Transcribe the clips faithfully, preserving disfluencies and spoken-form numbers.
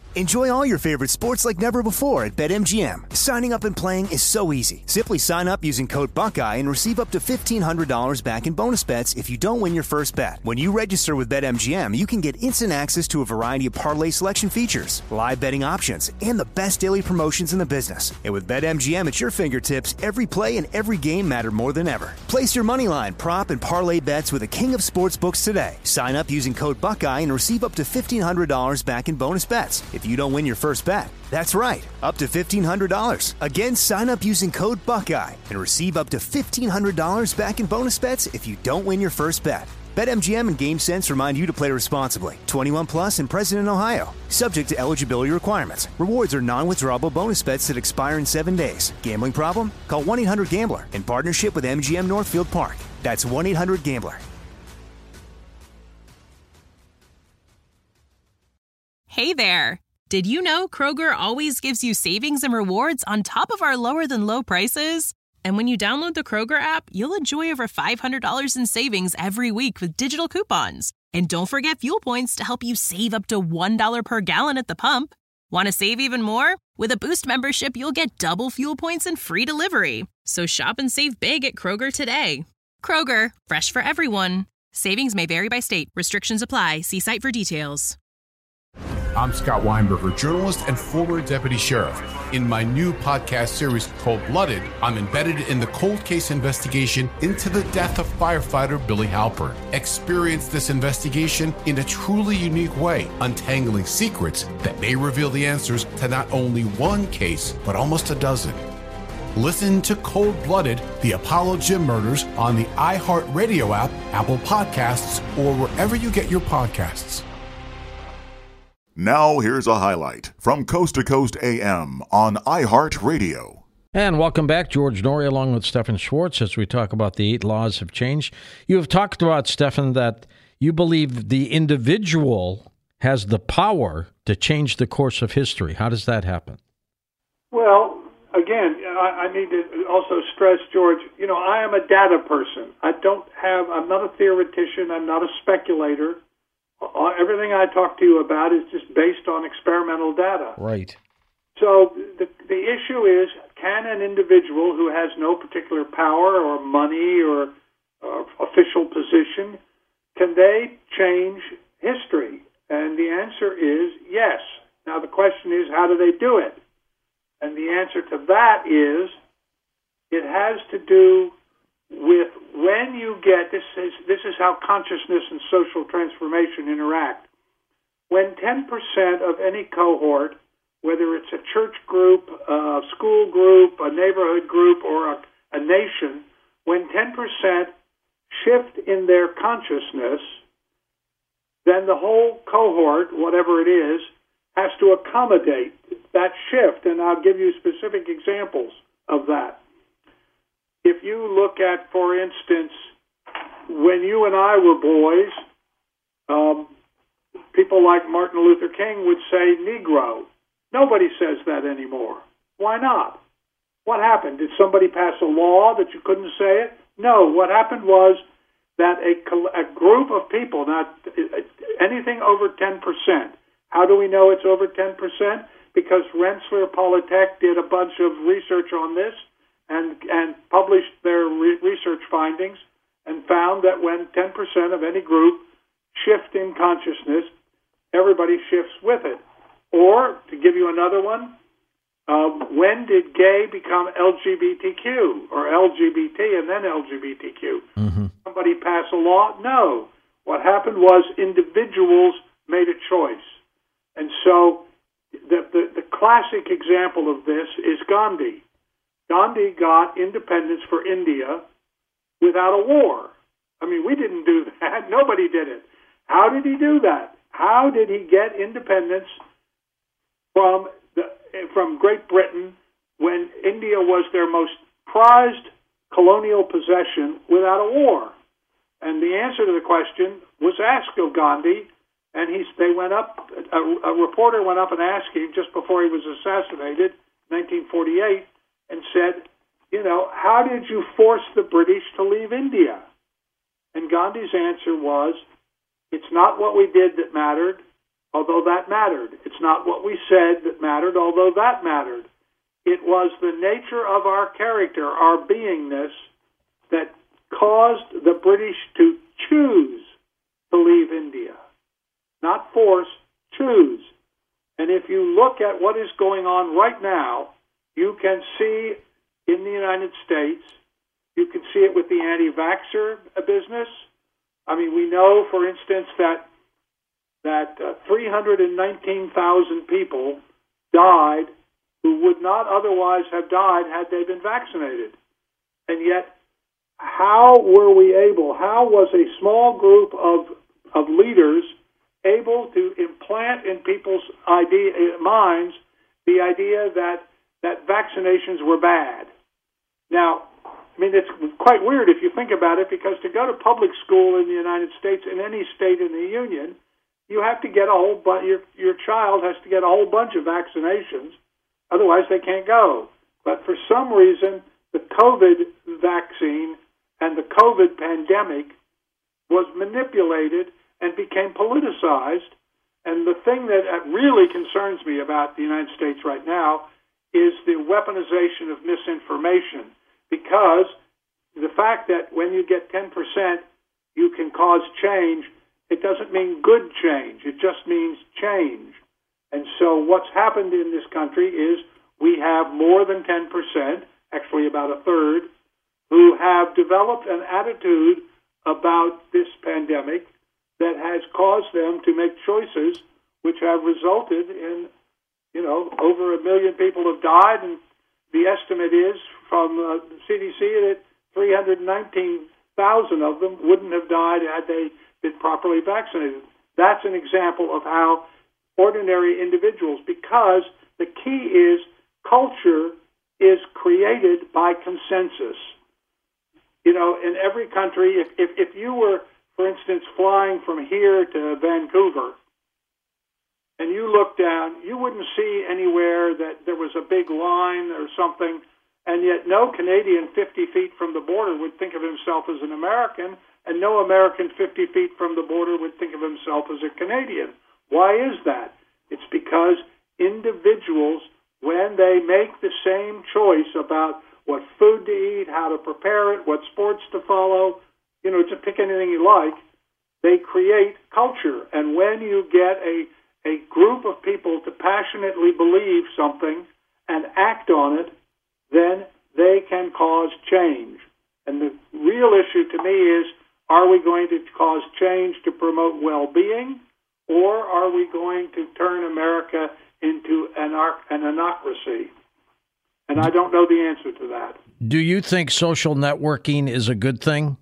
Enjoy all your favorite sports like never before at BetMGM. Signing up and playing is so easy. Simply sign up using code Buckeye and receive up to fifteen hundred dollars back in bonus bets if you don't win your first bet. When you register with BetMGM, you can get instant access to a variety of parlay selection features, live betting options, and the best daily promotions in the business. And with BetMGM at your fingertips, every play and every game matter more than ever. Place your moneyline, prop, and parlay bets with the king of sportsbooks today. Sign up using code Buckeye and receive up to fifteen hundred dollars back in bonus bets if you don't win your first bet. That's right, up to fifteen hundred dollars. Again, sign up using code Buckeye and receive up to fifteen hundred dollars back in bonus bets if you don't win your first bet. BetMGM and GameSense remind you to play responsibly. twenty-one plus and present in Ohio. Subject to eligibility requirements. Rewards are non-withdrawable bonus bets that expire in seven days. Gambling problem? Call one eight hundred gambler in partnership with M G M Northfield Park. That's one eight hundred gambler. Hey there. Did you know Kroger always gives you savings and rewards on top of our lower than low prices? And when you download the Kroger app, you'll enjoy over five hundred dollars in savings every week with digital coupons. And don't forget fuel points to help you save up to one dollar per gallon at the pump. Want to save even more? With a Boost membership, you'll get double fuel points and free delivery. So shop and save big at Kroger today. Kroger, fresh for everyone. Savings may vary by state. Restrictions apply. See site for details. I'm Scott Weinberger, journalist and former deputy sheriff. In my new podcast series, Cold Blooded, I'm embedded in the cold case investigation into the death of firefighter Billy Halpern. Experience this investigation in a truly unique way, untangling secrets that may reveal the answers to not only one case, but almost a dozen. Listen to Cold Blooded, the Apollo Gym Murders on the iHeartRadio app, Apple Podcasts, or wherever you get your podcasts. Now here's a highlight from Coast to Coast A M on iHeartRadio. And welcome back, George Noory, along with Stefan Schwartz, as we talk about the eight laws of change. You have talked about, Stefan, that you believe the individual has the power to change the course of history. How does that happen? Well, again, I, I need to also stress, George, you know, I am a data person. I don't have, I'm not a theoretician, I'm not a speculator. Everything I talk to you about is just based on experimental data. Right. So the the issue is, can an individual who has no particular power or money or uh, official position, can they change history? And the answer is yes. Now the question is, how do they do it? And the answer to that is, it has to do with when you get, this is, this is how consciousness and social transformation interact. When ten percent of any cohort, whether it's a church group, a school group, a neighborhood group, or a, a nation, when ten percent shift in their consciousness, then the whole cohort, whatever it is, has to accommodate that shift. And I'll give you specific examples of that. If you look at, for instance, when you and I were boys, um, people like Martin Luther King would say Negro. Nobody says that anymore. Why not? What happened? Did somebody pass a law that you couldn't say it? No. What happened was that a, a group of people, not anything over ten percent. How do we know it's over ten percent? Because Rensselaer Polytech did a bunch of research on this and and published their re- research findings and found that when ten percent of any group shift in consciousness, everybody shifts with it. Or, to give you another one, uh, when did gay become L G B T Q, or L G B T and then L G B T Q? Mm-hmm. Somebody pass a law? No. What happened was individuals made a choice. And so the, the, the classic example of this is Gandhi. Gandhi got independence for India without a war. I mean, we didn't do that. Nobody did it. How did he do that? How did he get independence from the, from Great Britain when India was their most prized colonial possession without a war? And the answer to the question was asked of Gandhi, and he, they went up, a, a reporter went up and asked him just before he was assassinated, nineteen forty-eight, and said, you know, how did you force the British to leave India? And Gandhi's answer was, it's not what we did that mattered, although that mattered. It's not what we said that mattered, although that mattered. It was the nature of our character, our beingness, that caused the British to choose to leave India. Not force, choose. And if you look at what is going on right now, you can see in the United States, you can see it with the anti-vaxxer business. I mean, we know, for instance, that that uh, three hundred nineteen thousand people died who would not otherwise have died had they been vaccinated. And yet, how were we able, how was a small group of, of leaders able to implant in people's idea, minds the idea that, that vaccinations were bad? Now, I mean, it's quite weird if you think about it, because to go to public school in the United States, in any state in the Union, you have to get a whole bunch, your, your child has to get a whole bunch of vaccinations, otherwise they can't go. But for some reason, the COVID vaccine and the COVID pandemic was manipulated and became politicized. And the thing that really concerns me about the United States right now is the weaponization of misinformation, because the fact that when you get ten percent, you can cause change, it doesn't mean good change. It just means change. And so what's happened in this country is we have more than ten percent, actually about a third, who have developed an attitude about this pandemic that has caused them to make choices which have resulted in, you know, over a million people have died, and the estimate is from uh, the C D C that three hundred nineteen thousand of them wouldn't have died had they been properly vaccinated. That's an example of how ordinary individuals, because the key is culture is created by consensus. You know, in every country, if, if, if you were, for instance, flying from here to Vancouver, and you look down, you wouldn't see anywhere that there was a big line or something, and yet no Canadian fifty feet from the border would think of himself as an American, and no American fifty feet from the border would think of himself as a Canadian. Why is that? It's because individuals, when they make the same choice about what food to eat, how to prepare it, what sports to follow, you know, to pick anything you like, they create culture. And when you get a, a group of people to passionately believe something and act on it, then they can cause change. And the real issue to me is, are we going to cause change to promote well-being, or are we going to turn America into an, an anocracy? And I don't know the answer to that. Do you think social networking is a good thing?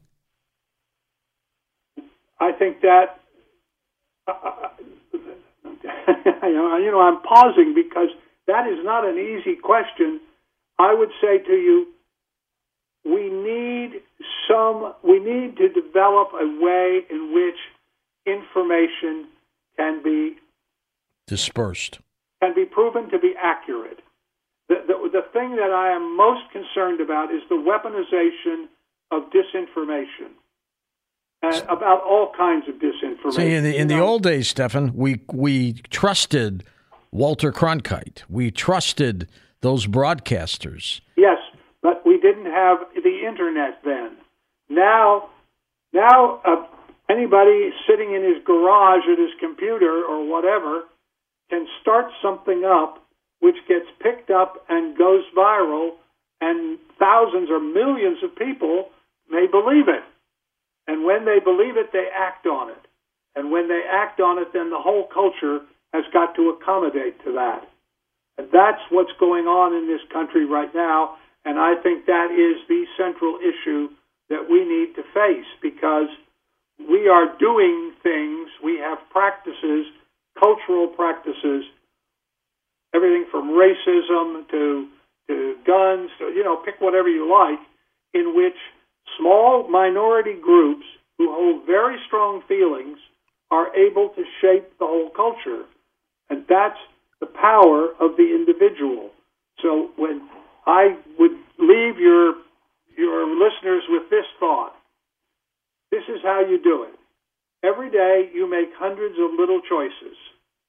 I think that, uh, you know, you know, I'm pausing because that is not an easy question. I would say to you, we need some, we need to develop a way in which information can be dispersed, can be proven to be accurate. The, the, the thing that I am most concerned about is the weaponization of disinformation, and about all kinds of disinformation. See, in the, in you the know? old days, Stephan, we we trusted Walter Cronkite. We trusted those broadcasters. Yes, but we didn't have the internet then. Now, now uh, anybody sitting in his garage at his computer or whatever can start something up which gets picked up and goes viral, and thousands or millions of people may believe it. And when they believe it, they act on it. And when they act on it, then the whole culture has got to accommodate to that. And that's what's going on in this country right now, and I think that is the central issue that we need to face, because we are doing things, we have practices, cultural practices, everything from racism to to guns, to, you know, pick whatever you like, in which small minority groups who hold very strong feelings are able to shape the whole culture. And that's the power of the individual. So when I would leave your your listeners with this thought, this is how you do it. Every day you make hundreds of little choices.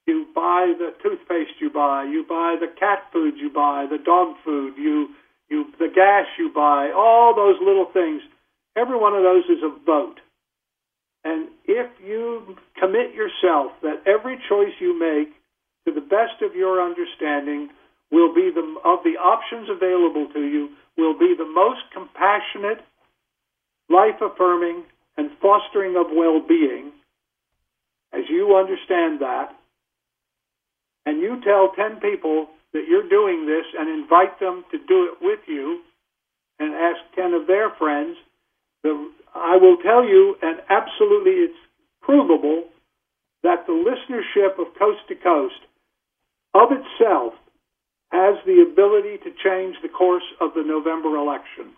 You buy the toothpaste you buy, you buy the cat food you buy, the dog food, you, you, the gas you buy, all those little things. Every one of those is a vote. And if you commit yourself that every choice you make, to the best of your understanding, will be the, of the options available to you, will be the most compassionate, life-affirming, and fostering of well-being, as you understand that, and you tell ten people that you're doing this and invite them to do it with you, and ask ten of their friends, the, I will tell you, and absolutely it's provable, that the listenership of Coast to Coast of itself has the ability to change the course of the November election.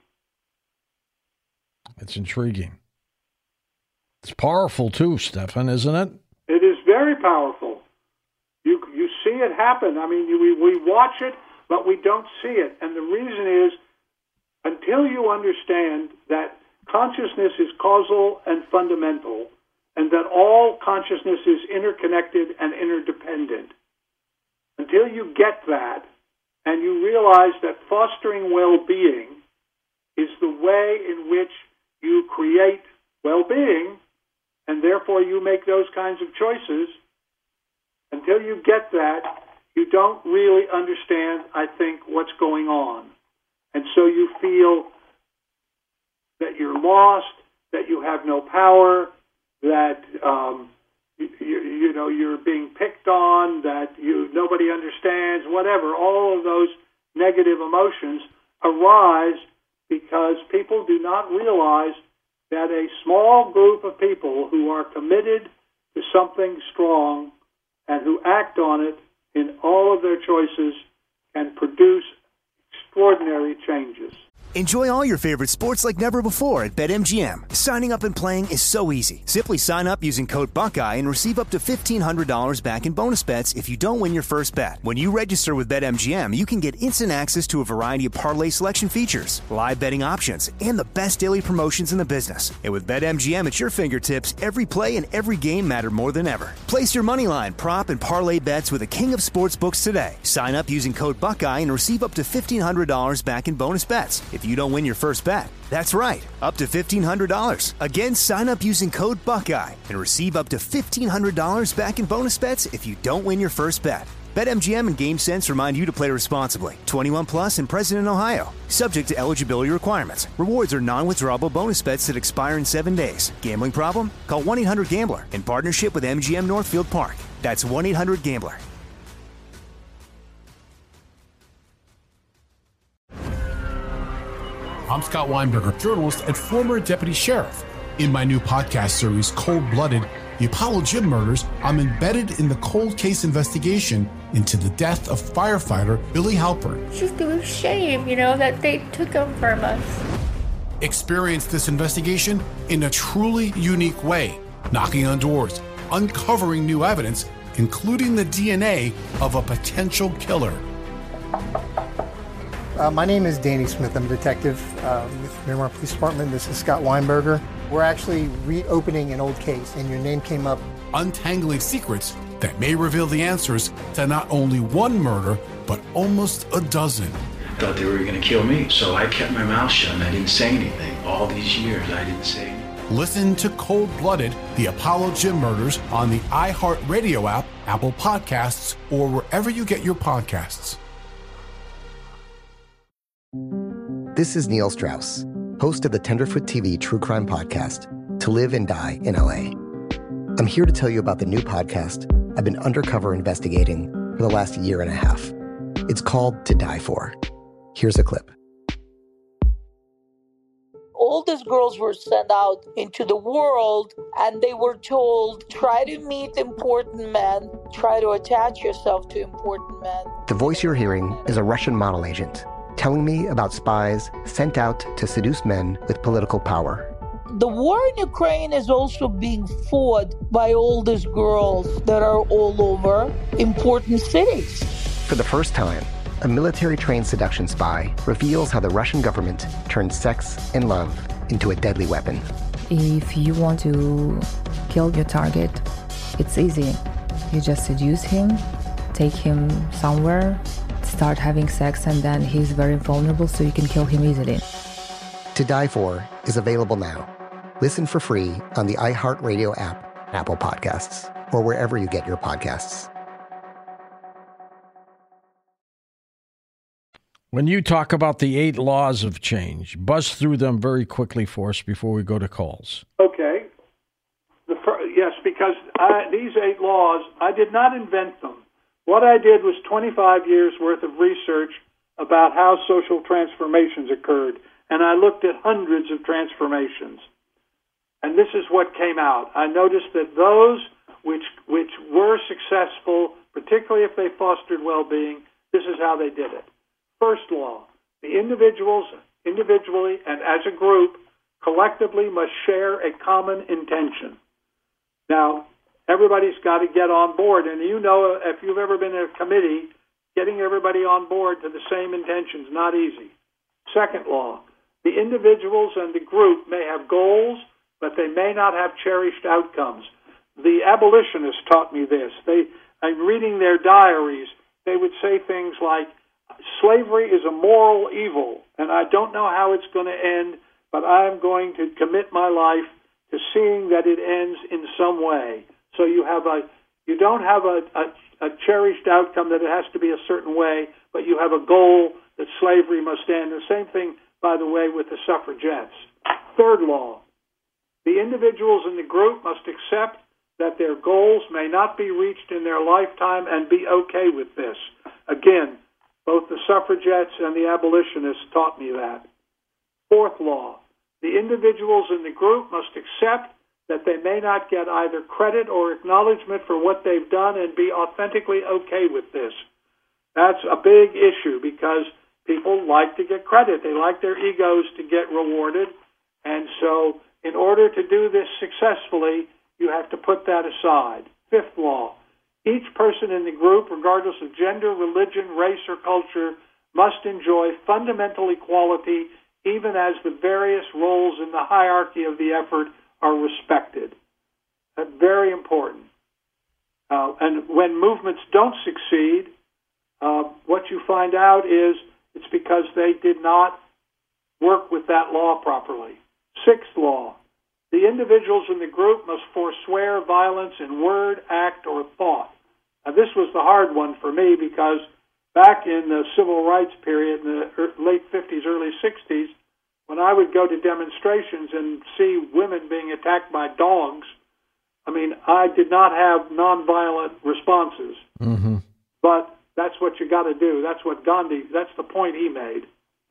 It's intriguing. It's powerful too, Stefan, isn't it? It is very powerful. You you see it happen. I mean, we, we watch it, but we don't see it. And the reason is, until you understand that consciousness is causal and fundamental, and that all consciousness is interconnected and interdependent, until you get that, and you realize that fostering well-being is the way in which you create well-being, and therefore you make those kinds of choices, until you get that, you don't really understand, I think, what's going on. And so you feel that you're lost, that you have no power, that um, you, you, you know you're being picked on, that you nobody understands, whatever. All of those negative emotions arise because people do not realize that a small group of people who are committed to something strong and who act on it in all of their choices can produce extraordinary changes. Enjoy all your favorite sports like never before at BetMGM. Signing up and playing is so easy. Simply sign up using code Buckeye and receive up to fifteen hundred dollars back in bonus bets if you don't win your first bet. When you register with BetMGM, you can get instant access to a variety of parlay selection features, live betting options, and the best daily promotions in the business. And with BetMGM at your fingertips, every play and every game matter more than ever. Place your moneyline, prop, and parlay bets with the king of sportsbooks today. Sign up using code Buckeye and receive up to fifteen hundred dollars back in bonus bets if you don't win your first bet. That's right, up to fifteen hundred dollars. Again, sign up using code Buckeye and receive up to fifteen hundred dollars back in bonus bets if you don't win your first bet. BetMGM and GameSense remind you to play responsibly. twenty-one plus and present in Ohio. Subject to eligibility requirements. Rewards are non-withdrawable bonus bets that expire in seven days. Gambling problem? Call one eight hundred gambler in partnership with M G M Northfield Park. That's one eight hundred gambler. I'm Scott Weinberger, journalist and former deputy sheriff. In my new podcast series, Cold Blooded, The Apollo Gym Murders, I'm embedded in the cold case investigation into the death of firefighter Billy Halpern. It's just a shame, you know, that they took him from us. Experience this investigation in a truly unique way, knocking on doors, uncovering new evidence, including the D N A of a potential killer. Uh, my name is Danny Smith. I'm a detective uh, with Miramar Police Department. This is Scott Weinberger. We're actually reopening an old case, and your name came up. Untangling secrets that may reveal the answers to not only one murder, but almost a dozen. I thought they were going to kill me, so I kept my mouth shut and I didn't say anything. All these years, I didn't say anything. Listen to Cold Blooded, The Apollo Gym Murders on the iHeartRadio app, Apple Podcasts, or wherever you get your podcasts. This is Neil Strauss, host of the Tenderfoot T V true crime podcast, To Live and Die in L A. I'm here to tell you about the new podcast I've been undercover investigating for the last year and a half. It's called To Die For. Here's a clip. All these girls were sent out into the world and they were told, try to meet important men, try to attach yourself to important men. The voice you're hearing is a Russian model agent telling me about spies sent out to seduce men with political power. The war in Ukraine is also being fought by all these girls that are all over important cities. For the first time, a military-trained seduction spy reveals how the Russian government turned sex and love into a deadly weapon. If you want to kill your target, it's easy. You just seduce him, take him somewhere, start having sex, and then he's very vulnerable, so you can kill him easily. To Die For is available now. Listen for free on the iHeartRadio app, Apple Podcasts, or wherever you get your podcasts. When you talk about the eight laws of change, buzz through them very quickly for us before we go to calls. Okay. The fir- yes, because I, these eight laws, I did not invent them. What I did was twenty-five years worth of research about how social transformations occurred, and I looked at hundreds of transformations. And this is what came out. I noticed that those which which were successful, particularly if they fostered well-being, this is how they did it. First law, the individuals, individually and as a group, collectively must share a common intention. Now, everybody's got to get on board, and you know, if you've ever been in a committee, getting everybody on board to the same intention is not easy. Second law, the individuals and the group may have goals, but they may not have cherished outcomes. The abolitionists taught me this. They, I'm reading their diaries. They would say things like, slavery is a moral evil, and I don't know how it's going to end, but I'm going to commit my life to seeing that it ends in some way. So you have a, you don't have a, a, a cherished outcome that it has to be a certain way, but you have a goal that slavery must end. The same thing, by the way, with the suffragettes. Third law, the individuals in the group must accept that their goals may not be reached in their lifetime and be okay with this. Again, both the suffragettes and the abolitionists taught me that. Fourth law, the individuals in the group must accept that they may not get either credit or acknowledgement for what they've done and be authentically okay with this. That's a big issue because people like to get credit. They like their egos to get rewarded. And so in order to do this successfully, you have to put that aside. Fifth law, each person in the group, regardless of gender, religion, race, or culture, must enjoy fundamental equality even as the various roles in the hierarchy of the effort are respected. That's very important. Uh, and when movements don't succeed, uh, what you find out is it's because they did not work with that law properly. Sixth law, the individuals in the group must forswear violence in word, act, or thought. Now, this was the hard one for me because back in the civil rights period, in the late fifties, early sixties, when I would go to demonstrations and see women being attacked by dogs, I mean, I did not have nonviolent responses. Mm-hmm. But that's what you got to do. That's what Gandhi, that's the point he made.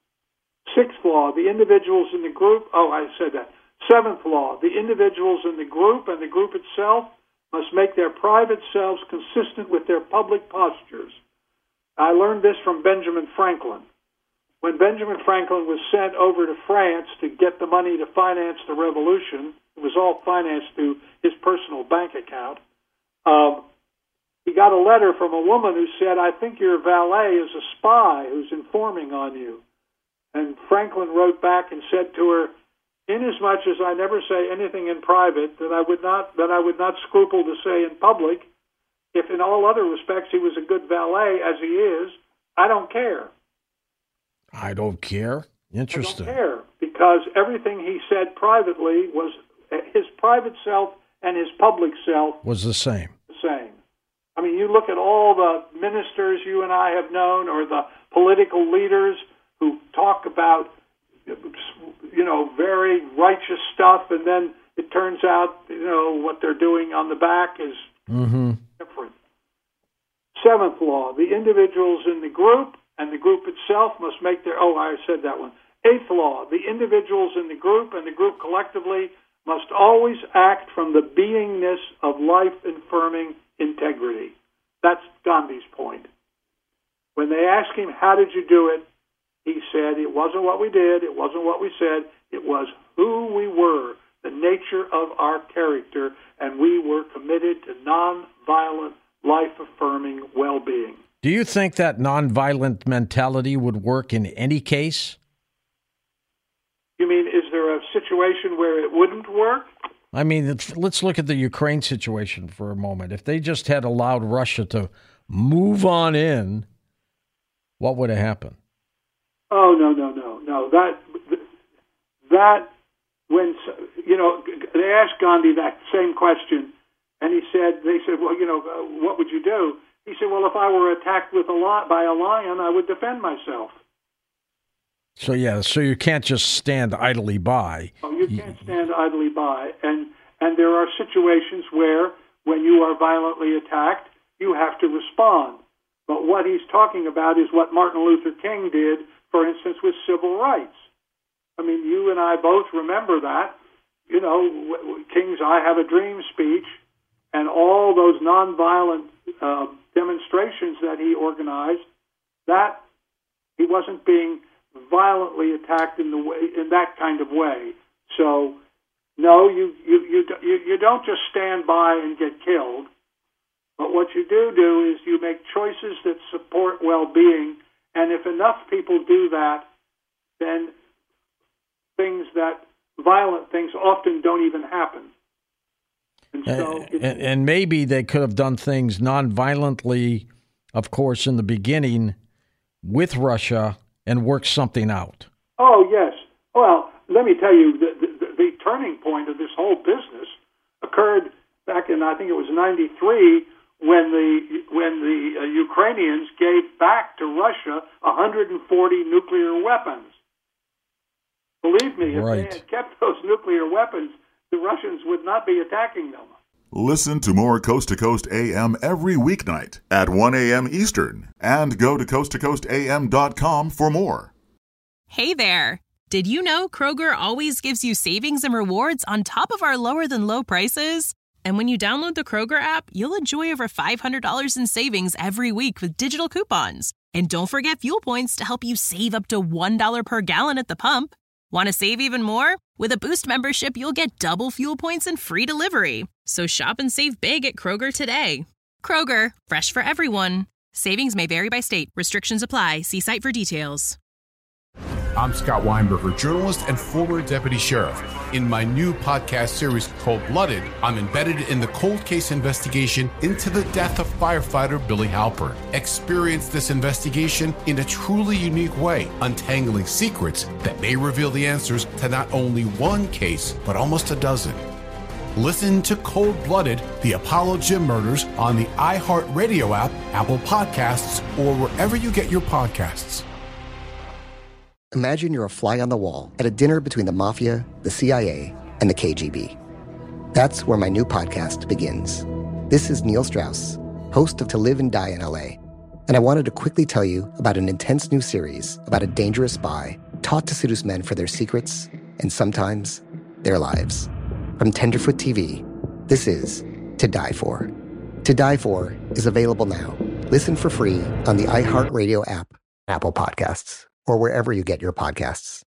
Sixth law, the individuals in the group, oh, I said that. Seventh law, the individuals in the group and the group itself must make their private selves consistent with their public postures. I learned this from Benjamin Franklin. When Benjamin Franklin was sent over to France to get the money to finance the revolution, it was all financed through his personal bank account, um, he got a letter from a woman who said, I think your valet is a spy who's informing on you. And Franklin wrote back and said to her, inasmuch as I never say anything in private that I would not that I would not scruple to say in public, if in all other respects he was a good valet, as he is, I don't care. I don't care? Interesting. I don't care, because everything he said privately was his private self and his public self was the same. The same. I mean, you look at all the ministers you and I have known, or the political leaders who talk about, you know, very righteous stuff, and then it turns out, you know, what they're doing on the back is mm-hmm. different. Seventh law, the individuals in the group and the group itself must make their, oh, I said that one. Eighth law, the individuals in the group and the group collectively must always act from the beingness of life-affirming integrity. That's Gandhi's point. When they asked him, how did you do it? He said, it wasn't what we did, it wasn't what we said, it was who we were, the nature of our character, and we were committed to nonviolent, life-affirming well-being. Do you think that nonviolent mentality would work in any case? You mean, is there a situation where it wouldn't work? I mean, let's look at the Ukraine situation for a moment. If they just had allowed Russia to move on in, what would have happened? Oh, no, no, no, no. That, that, when, you know, they asked Gandhi that same question, and he said, they said, well, you know, uh, what would you do? He said, well, if I were attacked with a lion, by a lion, I would defend myself. So, yeah, so you can't just stand idly by. Oh, you can't stand idly by. And and there are situations where, when you are violently attacked, you have to respond. But what he's talking about is what Martin Luther King did, for instance, with civil rights. I mean, you and I both remember that. You know, King's I Have a Dream speech and all those nonviolent uh, demonstrations that he organized, that he wasn't being violently attacked in the way, in that kind of way. So, no, you you you you, you don't just stand by and get killed. But what you do do is you make choices that support well-being, and if enough people do that, then things that violent things often don't even happen. And so, and, and maybe they could have done things non-violently, of course, in the beginning with Russia and worked something out. Oh, yes. Well, let me tell you, the, the, the turning point of this whole business occurred back in, I think it was ninety-three, when the when the uh, Ukrainians gave back to Russia one hundred forty nuclear weapons. Believe me, if right. they had kept those nuclear weapons, the Russians would not be attacking them. Listen to more Coast to Coast A M every weeknight at one a.m. Eastern, and go to coast to coast a m dot com for more. Hey there. Did you know Kroger always gives you savings and rewards on top of our lower-than-low prices? And when you download the Kroger app, you'll enjoy over five hundred dollars in savings every week with digital coupons. And don't forget fuel points to help you save up to one dollar per gallon at the pump. Want to save even more? With a Boost membership, you'll get double fuel points and free delivery. So shop and save big at Kroger today. Kroger, fresh for everyone. Savings may vary by state. Restrictions apply. See site for details. I'm Scott Weinberger, journalist and former deputy sheriff. In my new podcast series, Cold Blooded, I'm embedded in the cold case investigation into the death of firefighter Billy Halpern. Experience this investigation in a truly unique way, untangling secrets that may reveal the answers to not only one case, but almost a dozen. Listen to Cold Blooded, the Apollo Gym Murders on the iHeartRadio app, Apple Podcasts, or wherever you get your podcasts. Imagine you're a fly on the wall at a dinner between the mafia, the C I A, and the K G B. That's where my new podcast begins. This is Neil Strauss, host of To Live and Die in L A, and I wanted to quickly tell you about an intense new series about a dangerous spy taught to seduce men for their secrets and sometimes their lives. From Tenderfoot T V, this is To Die For. To Die For is available now. Listen for free on the iHeartRadio app, Apple Podcasts, or wherever you get your podcasts.